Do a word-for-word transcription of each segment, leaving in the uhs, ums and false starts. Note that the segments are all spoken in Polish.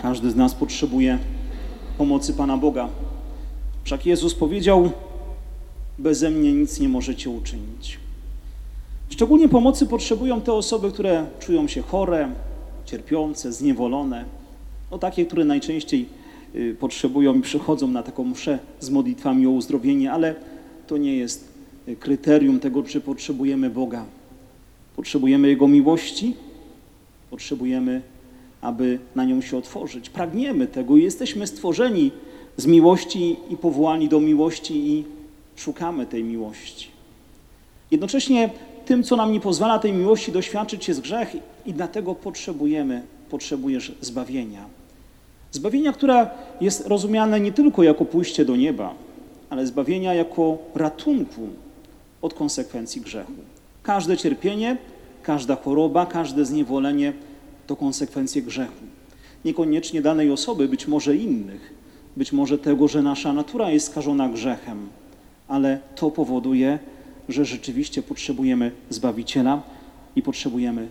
Każdy z nas potrzebuje pomocy Pana Boga. Wszak Jezus powiedział, beze mnie nic nie możecie uczynić. Szczególnie pomocy potrzebują te osoby, które czują się chore, cierpiące, zniewolone. No takie, które najczęściej y, potrzebują i przychodzą na taką mszę z modlitwami o uzdrowienie, ale to nie jest kryterium tego, czy potrzebujemy Boga. Potrzebujemy Jego miłości, potrzebujemy, aby na nią się otworzyć. Pragniemy tego i jesteśmy stworzeni z miłości i powołani do miłości i szukamy tej miłości. Jednocześnie tym, co nam nie pozwala tej miłości doświadczyć, jest grzech i dlatego potrzebujemy, potrzebujesz zbawienia. Zbawienia, które jest rozumiane nie tylko jako pójście do nieba, ale zbawienia jako ratunku od konsekwencji grzechu. Każde cierpienie, każda choroba, każde zniewolenie to konsekwencje grzechu. Niekoniecznie danej osoby, być może innych, być może tego, że nasza natura jest skażona grzechem, ale to powoduje, że rzeczywiście potrzebujemy Zbawiciela i potrzebujemy,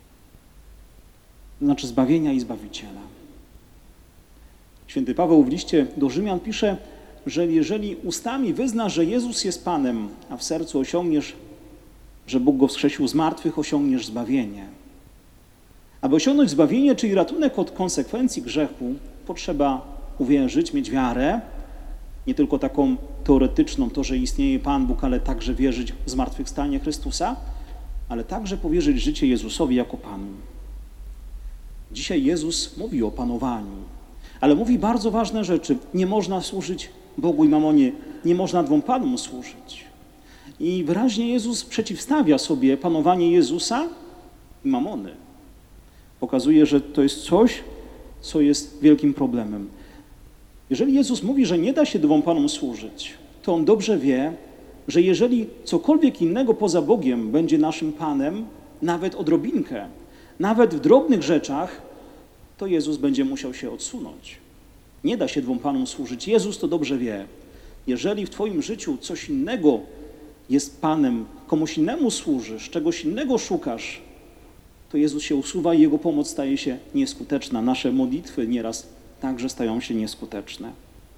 znaczy zbawienia i Zbawiciela. Święty Paweł w liście do Rzymian pisze, że jeżeli ustami wyznasz, że Jezus jest Panem, a w sercu osiągniesz, że Bóg Go wskrzesił z martwych, osiągniesz zbawienie. Aby osiągnąć zbawienie, czyli ratunek od konsekwencji grzechu, potrzeba uwierzyć, mieć wiarę, nie tylko taką teoretyczną, to, że istnieje Pan Bóg, ale także wierzyć w zmartwychwstanie Chrystusa, ale także powierzyć życie Jezusowi jako Panu. Dzisiaj Jezus mówi o panowaniu, ale mówi bardzo ważne rzeczy. Nie można służyć Bogu i mamonie, nie można dwom Panom służyć. I wyraźnie Jezus przeciwstawia sobie panowanie Jezusa i mamony. Pokazuje, że to jest coś, co jest wielkim problemem. Jeżeli Jezus mówi, że nie da się dwom Panom służyć, to On dobrze wie, że jeżeli cokolwiek innego poza Bogiem będzie naszym Panem, nawet odrobinkę, nawet w drobnych rzeczach, to Jezus będzie musiał się odsunąć. Nie da się dwom Panom służyć. Jezus to dobrze wie. Jeżeli w Twoim życiu coś innego jest Panem, komuś innemu służysz, czegoś innego szukasz, to Jezus się usuwa i Jego pomoc staje się nieskuteczna. Nasze modlitwy nieraz także stają się nieskuteczne.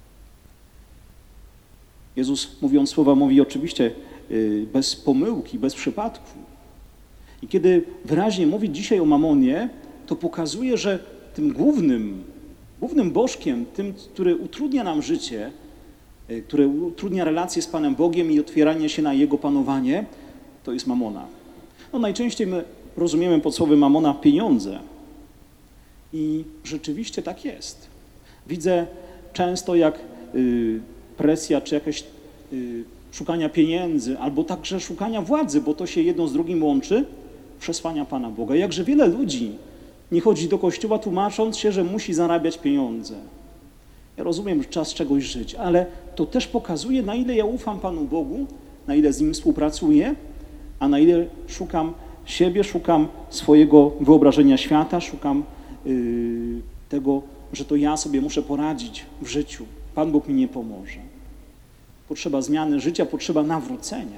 Jezus, mówiąc słowa, mówi oczywiście bez pomyłki, bez przypadku. I kiedy wyraźnie mówi dzisiaj o mamonie, to pokazuje, że tym głównym, głównym bożkiem, tym, który utrudnia nam życie, który utrudnia relacje z Panem Bogiem i otwieranie się na Jego panowanie, to jest mamona. No najczęściej my rozumiemy pod słowem mamona pieniądze. I rzeczywiście tak jest. Widzę często, jak y, presja czy jakieś y, szukania pieniędzy, albo także szukania władzy, bo to się jedno z drugim łączy, przesłania Pana Boga. Jakże wiele ludzi nie chodzi do kościoła tłumacząc się, że musi zarabiać pieniądze. Ja rozumiem, że czas czegoś żyć, ale to też pokazuje, na ile ja ufam Panu Bogu, na ile z Nim współpracuję, a na ile szukam siebie, szukam swojego wyobrażenia świata, szukam yy, tego, że to ja sobie muszę poradzić w życiu. Pan Bóg mi nie pomoże. Potrzeba zmiany życia, potrzeba nawrócenia.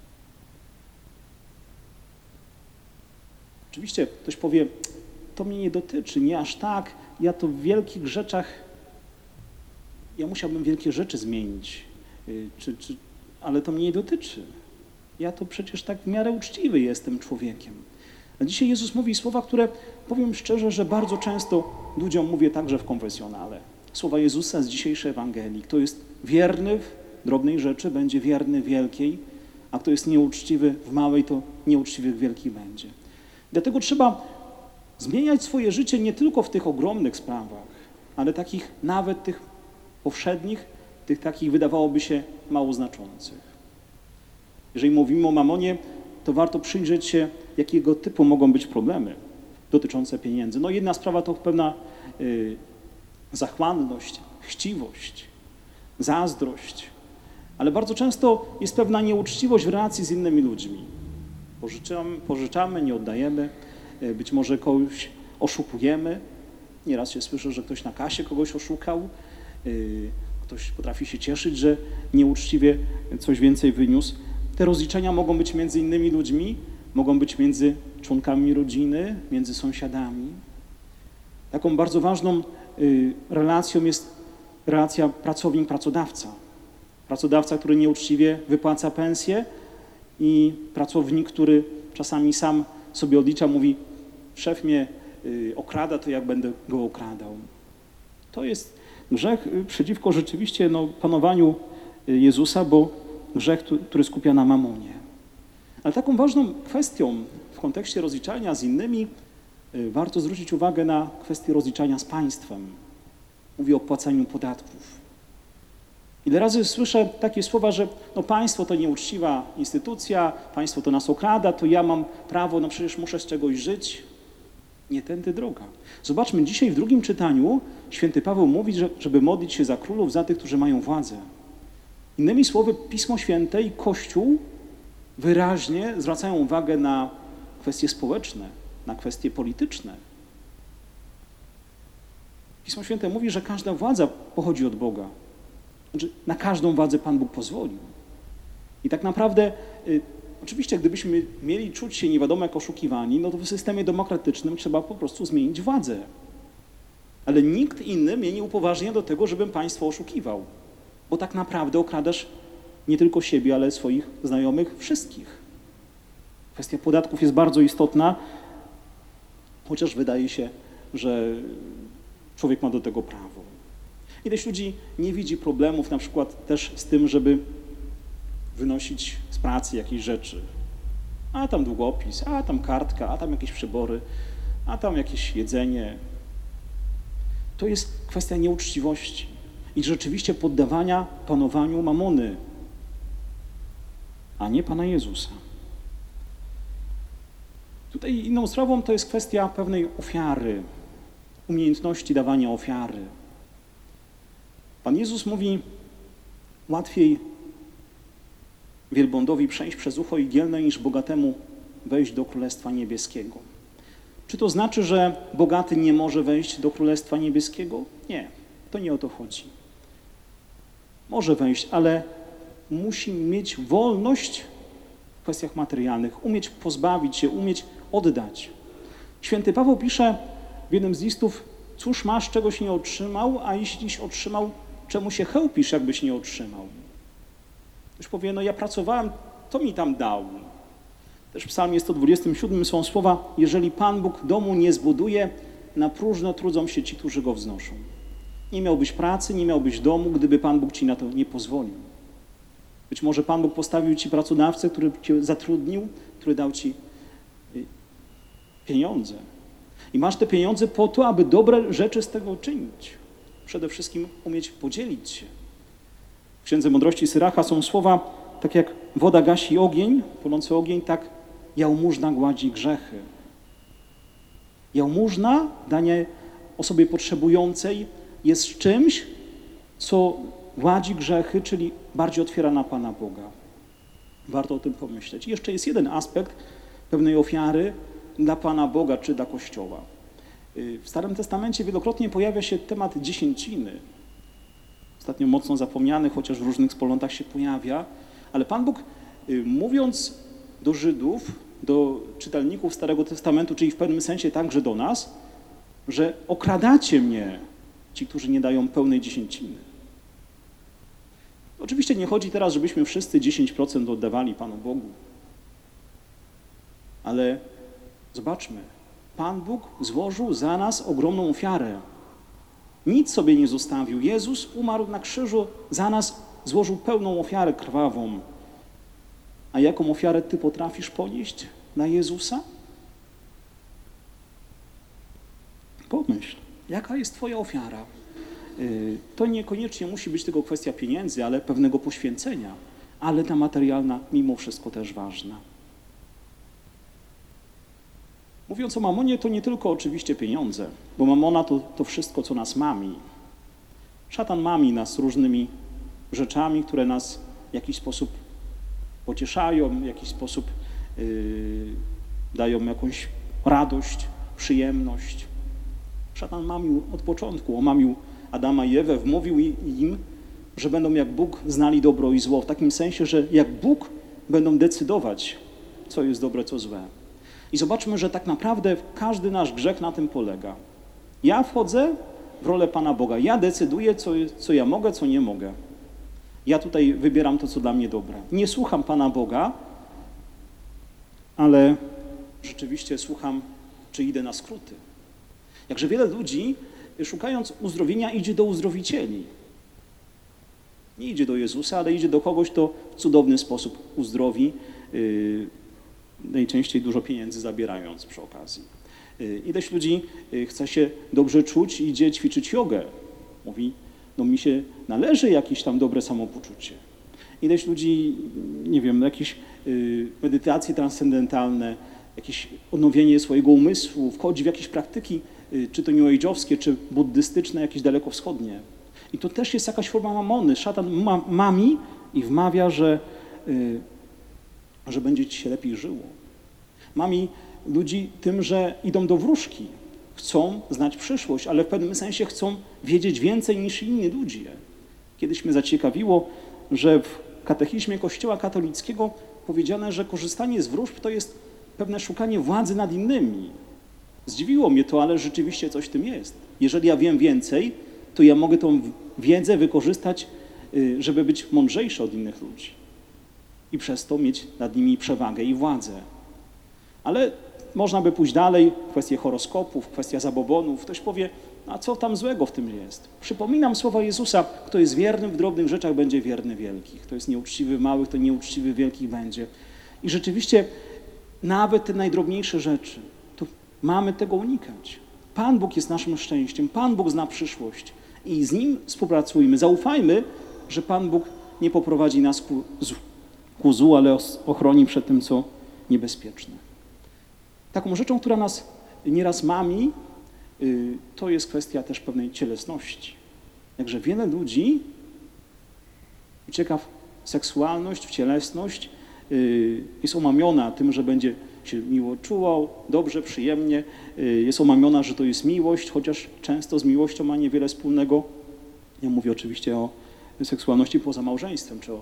Oczywiście ktoś powie, to mnie nie dotyczy, nie aż tak, ja to w wielkich rzeczach, ja musiałbym wielkie rzeczy zmienić, yy, czy, czy, ale to mnie nie dotyczy. Ja to przecież tak w miarę uczciwy jestem człowiekiem. A dzisiaj Jezus mówi słowa, które, powiem szczerze, że bardzo często ludziom mówię także w konfesjonale. Słowa Jezusa z dzisiejszej Ewangelii. Kto jest wierny w drobnej rzeczy, będzie wierny w wielkiej, a kto jest nieuczciwy w małej, to nieuczciwy w wielkiej będzie. Dlatego trzeba zmieniać swoje życie nie tylko w tych ogromnych sprawach, ale takich nawet tych powszednich, tych takich wydawałoby się mało znaczących. Jeżeli mówimy o mamonie, to warto przyjrzeć się, jakiego typu mogą być problemy dotyczące pieniędzy. No jedna sprawa to pewna y, zachłanność, chciwość, zazdrość, ale bardzo często jest pewna nieuczciwość w relacji z innymi ludźmi. Pożyczamy, pożyczamy, nie oddajemy, y, być może kogoś oszukujemy. Nieraz się słyszy, że ktoś na kasie kogoś oszukał, y, ktoś potrafi się cieszyć, że nieuczciwie coś więcej wyniósł. Te rozliczenia mogą być między innymi ludźmi, mogą być między członkami rodziny, między sąsiadami. Taką bardzo ważną relacją jest relacja pracownik-pracodawca. Pracodawca, który nieuczciwie wypłaca pensję i pracownik, który czasami sam sobie odlicza, mówi, szef mnie okrada, to jak będę go okradał. To jest grzech przeciwko rzeczywiście no, panowaniu Jezusa, bo grzech, który skupia na mamonie. Ale taką ważną kwestią w kontekście rozliczania z innymi warto zwrócić uwagę na kwestię rozliczania z państwem. Mówię o płaceniu podatków. Ile razy słyszę takie słowa, że no państwo to nieuczciwa instytucja, państwo to nas okrada, to ja mam prawo, no przecież muszę z czegoś żyć. Nie tędy droga. Zobaczmy, dzisiaj w drugim czytaniu święty Paweł mówi, że, żeby modlić się za królów, za tych, którzy mają władzę. Innymi słowy, Pismo Święte i Kościół wyraźnie zwracają uwagę na kwestie społeczne, na kwestie polityczne. Pismo Święte mówi, że każda władza pochodzi od Boga. Znaczy, na każdą władzę Pan Bóg pozwolił. I tak naprawdę, y, oczywiście, gdybyśmy mieli czuć się nie wiadomo jak oszukiwani, no to w systemie demokratycznym trzeba po prostu zmienić władzę. Ale nikt inny mnie nie upoważnia do tego, żebym państwo oszukiwał. Bo tak naprawdę okradasz nie tylko siebie, ale swoich znajomych, wszystkich. Kwestia podatków jest bardzo istotna, chociaż wydaje się, że człowiek ma do tego prawo. Ileś ludzi nie widzi problemów na przykład też z tym, żeby wynosić z pracy jakieś rzeczy. A tam długopis, a tam kartka, a tam jakieś przybory, a tam jakieś jedzenie. To jest kwestia nieuczciwości i rzeczywiście poddawania panowaniu mamony, a nie Pana Jezusa. Tutaj inną sprawą to jest kwestia pewnej ofiary, umiejętności dawania ofiary. Pan Jezus mówi, łatwiej wielbłądowi przejść przez ucho igielne, niż bogatemu wejść do Królestwa Niebieskiego. Czy to znaczy, że bogaty nie może wejść do Królestwa Niebieskiego? Nie, to nie o to chodzi. Może wejść, ale musi mieć wolność w kwestiach materialnych, umieć pozbawić się, umieć oddać. Święty Paweł pisze w jednym z listów, cóż masz, czegoś nie otrzymał, a jeśliś otrzymał, czemu się chełpisz, jakbyś nie otrzymał? Już powie, no ja pracowałem, to mi tam dał. Też w psalmie sto dwudziestym siódmym są słowa, jeżeli Pan Bóg domu nie zbuduje, na próżno trudzą się ci, którzy go wznoszą. Nie miałbyś pracy, nie miałbyś domu, gdyby Pan Bóg ci na to nie pozwolił. Być może Pan Bóg postawił ci pracodawcę, który cię zatrudnił, który dał ci pieniądze. I masz te pieniądze po to, aby dobre rzeczy z tego czynić. Przede wszystkim umieć podzielić się. W Księdze Mądrości Syracha są słowa, tak jak woda gasi ogień, płonący ogień, tak jałmużna gładzi grzechy. Jałmużna, danie osobie potrzebującej, jest czymś, co gładzi grzechy, czyli bardziej otwiera na Pana Boga. Warto o tym pomyśleć. I jeszcze jest jeden aspekt pewnej ofiary dla Pana Boga czy dla Kościoła. W Starym Testamencie wielokrotnie pojawia się temat dziesięciny. Ostatnio mocno zapomniany, chociaż w różnych wspólnotach się pojawia, ale Pan Bóg, mówiąc do Żydów, do czytelników Starego Testamentu, czyli w pewnym sensie także do nas, że okradacie mnie, ci, którzy nie dają pełnej dziesięciny. Oczywiście nie chodzi teraz, żebyśmy wszyscy dziesięć procent oddawali Panu Bogu, ale zobaczmy, Pan Bóg złożył za nas ogromną ofiarę. Nic sobie nie zostawił. Jezus umarł na krzyżu, za nas złożył pełną ofiarę krwawą. A jaką ofiarę ty potrafisz ponieść na Jezusa? Pomyśl, jaka jest twoja ofiara? To niekoniecznie musi być tylko kwestia pieniędzy, ale pewnego poświęcenia, ale ta materialna mimo wszystko też ważna. Mówiąc o mamonie, to nie tylko oczywiście pieniądze, bo mamona to, to wszystko, co nas mami. Szatan mami nas różnymi rzeczami, które nas w jakiś sposób pocieszają, w jakiś sposób yy, dają jakąś radość, przyjemność. Szatan mamił od początku, omamił Adama i Ewę, wmówił im, że będą jak Bóg znali dobro i zło, w takim sensie, że jak Bóg będą decydować, co jest dobre, co złe. I zobaczmy, że tak naprawdę każdy nasz grzech na tym polega. Ja wchodzę w rolę Pana Boga. Ja decyduję, co, co ja mogę, co nie mogę. Ja tutaj wybieram to, co dla mnie dobre. Nie słucham Pana Boga, ale rzeczywiście słucham, czy idę na skróty. Jakże wiele ludzi, szukając uzdrowienia, idzie do uzdrowicieli. Nie idzie do Jezusa, ale idzie do kogoś, kto w cudowny sposób uzdrowi, yy, najczęściej dużo pieniędzy zabierając przy okazji. Yy, ileś ludzi yy, chce się dobrze czuć i idzie ćwiczyć jogę. Mówi, no mi się należy jakieś tam dobre samopoczucie. Ileś ludzi, nie wiem, jakieś yy, medytacje transcendentalne, jakieś odnowienie swojego umysłu, wchodzi w jakieś praktyki, yy, czy to new age'owskie, czy buddystyczne, jakieś dalekowschodnie. I to też jest jakaś forma mamony. Szatan ma, mami i wmawia, że, yy, że będzie ci się lepiej żyło. Mami ludzi tym, że idą do wróżki. Chcą znać przyszłość, ale w pewnym sensie chcą wiedzieć więcej niż inni ludzie. Kiedyś mnie zaciekawiło, że w katechizmie Kościoła katolickiego powiedziane, że korzystanie z wróżb to jest pewne szukanie władzy nad innymi. Zdziwiło mnie to, ale rzeczywiście coś w tym jest. Jeżeli ja wiem więcej, to ja mogę tą wiedzę wykorzystać, żeby być mądrzejszy od innych ludzi i przez to mieć nad nimi przewagę i władzę. Ale można by pójść dalej w kwestię horoskopów, w kwestię zabobonów. Ktoś powie, a co tam złego w tym jest? Przypominam słowa Jezusa, kto jest wierny w drobnych rzeczach, będzie wierny w wielkich. Kto jest nieuczciwy w małych, to nieuczciwy w wielkich będzie. I rzeczywiście nawet te najdrobniejsze rzeczy, to mamy tego unikać. Pan Bóg jest naszym szczęściem, Pan Bóg zna przyszłość i z Nim współpracujmy. Zaufajmy, że Pan Bóg nie poprowadzi nas ku, ku złu, ale ochroni przed tym, co niebezpieczne. Taką rzeczą, która nas nieraz mami, to jest kwestia też pewnej cielesności. Także wiele ludzi ucieka w seksualność, w cielesność, jest omamiona tym, że będzie się miło czuło, dobrze, przyjemnie, jest omamiona, że to jest miłość, chociaż często z miłością ma niewiele wspólnego. Ja mówię oczywiście o seksualności poza małżeństwem, czy o...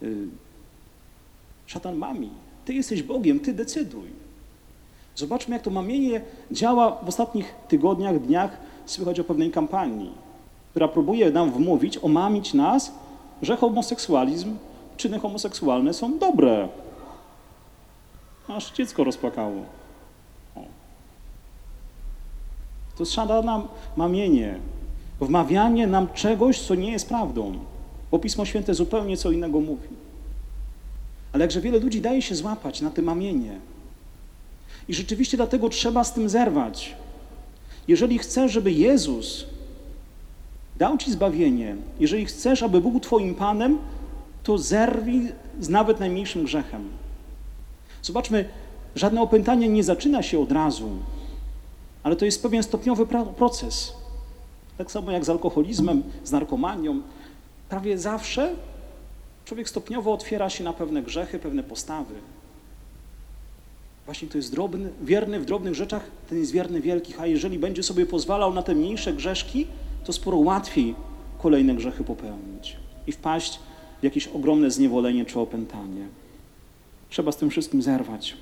Szatan mami, ty jesteś Bogiem, ty decyduj. Zobaczmy, jak to mamienie działa w ostatnich tygodniach, dniach. Słychać o pewnej kampanii, która próbuje nam wmówić, omamić nas, że homoseksualizm, czyny homoseksualne są dobre. Aż dziecko rozpłakało. O. To jest szatana mamienie, wmawianie nam czegoś, co nie jest prawdą, bo Pismo Święte zupełnie co innego mówi. Ale jakże wiele ludzi daje się złapać na to mamienie. I rzeczywiście dlatego trzeba z tym zerwać. Jeżeli chcesz, żeby Jezus dał ci zbawienie, jeżeli chcesz, aby był Twoim Panem, to zerwij z nawet najmniejszym grzechem. Zobaczmy, żadne opętanie nie zaczyna się od razu, ale to jest pewien stopniowy proces. Tak samo jak z alkoholizmem, z narkomanią. Prawie zawsze człowiek stopniowo otwiera się na pewne grzechy, pewne postawy. Właśnie to jest drobny, wierny w drobnych rzeczach, ten jest wierny w wielkich, a jeżeli będzie sobie pozwalał na te mniejsze grzeszki, to sporo łatwiej kolejne grzechy popełnić i wpaść w jakieś ogromne zniewolenie czy opętanie. Trzeba z tym wszystkim zerwać.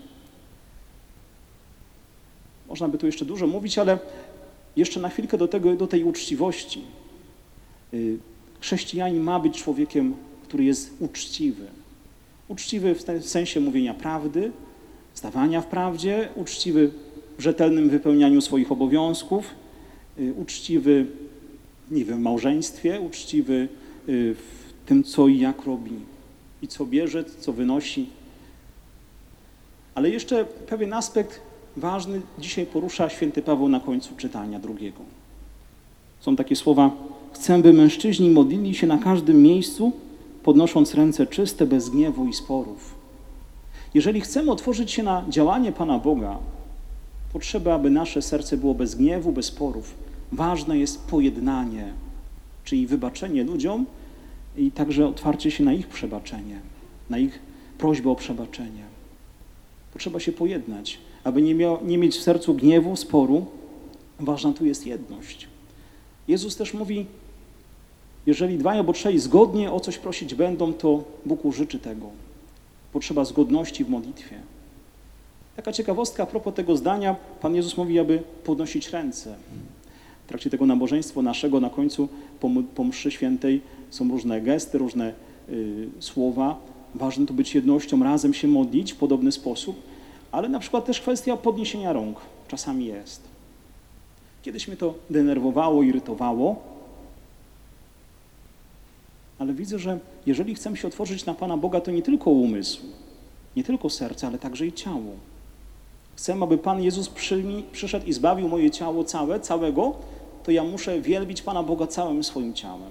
Można by tu jeszcze dużo mówić, ale jeszcze na chwilkę do tego, do tej uczciwości. Chrześcijanin ma być człowiekiem, który jest uczciwy. Uczciwy w sensie mówienia prawdy, stawania w prawdzie, uczciwy w rzetelnym wypełnianiu swoich obowiązków, uczciwy, nie wiem, w małżeństwie, uczciwy w tym, co i jak robi i co bierze, co wynosi. Ale jeszcze pewien aspekt ważny dzisiaj porusza święty Paweł na końcu czytania drugiego. Są takie słowa: chcę, by mężczyźni modlili się na każdym miejscu, podnosząc ręce czyste, bez gniewu i sporów. Jeżeli chcemy otworzyć się na działanie Pana Boga, potrzeba, aby nasze serce było bez gniewu, bez sporów. Ważne jest pojednanie, czyli wybaczenie ludziom i także otwarcie się na ich przebaczenie, na ich prośbę o przebaczenie. Potrzeba się pojednać, aby nie, miał, nie mieć w sercu gniewu, sporu. Ważna tu jest jedność. Jezus też mówi, jeżeli dwaj albo trzej zgodnie o coś prosić będą, to Bóg użyczy tego. Potrzeba zgodności w modlitwie. Taka ciekawostka a propos tego zdania, Pan Jezus mówi, aby podnosić ręce. trakcie tego nabożeństwa naszego na końcu po, po mszy świętej są różne gesty, różne y, słowa. Ważne to być jednością, razem się modlić w podobny sposób, ale na przykład też kwestia podniesienia rąk czasami jest. Kiedyś mnie to denerwowało, irytowało, ale widzę, że jeżeli chcemy się otworzyć na Pana Boga, to nie tylko umysł, nie tylko serce, ale także i ciało. Chcę, aby Pan Jezus przy, przyszedł i zbawił moje ciało całe, całego, to ja muszę wielbić Pana Boga całym swoim ciałem.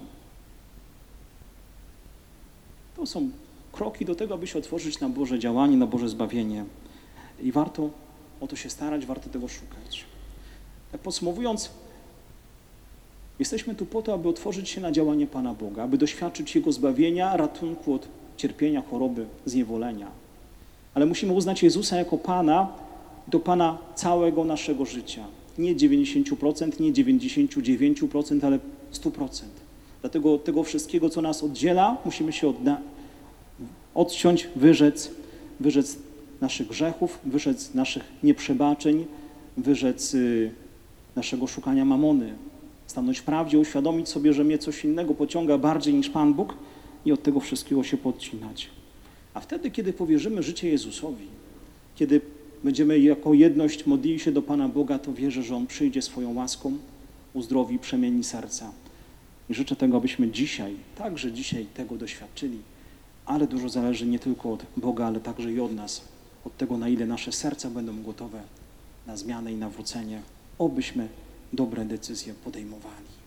To są kroki do tego, aby się otworzyć na Boże działanie, na Boże zbawienie. I warto o to się starać, warto tego szukać. Tak podsumowując, jesteśmy tu po to, aby otworzyć się na działanie Pana Boga, aby doświadczyć Jego zbawienia, ratunku od cierpienia, choroby, zniewolenia. Ale musimy uznać Jezusa jako Pana, do Pana całego naszego życia. Nie dziewięćdziesiąt procent, nie dziewięćdziesiąt dziewięć procent, ale sto procent. Dlatego od tego wszystkiego, co nas oddziela, musimy się odda- odciąć, wyrzec, wyrzec naszych grzechów, wyrzec naszych nieprzebaczeń, wyrzec y, naszego szukania mamony. Stanąć w prawdzie, uświadomić sobie, że mnie coś innego pociąga bardziej niż Pan Bóg i od tego wszystkiego się podcinać. A wtedy, kiedy powierzymy życie Jezusowi, kiedy będziemy jako jedność modlili się do Pana Boga, to wierzę, że On przyjdzie swoją łaską, uzdrowi, przemieni serca. I życzę tego, abyśmy dzisiaj, także dzisiaj tego doświadczyli, ale dużo zależy nie tylko od Boga, ale także i od nas, od tego, na ile nasze serca będą gotowe na zmianę i nawrócenie, obyśmy dobre decyzje podejmowali.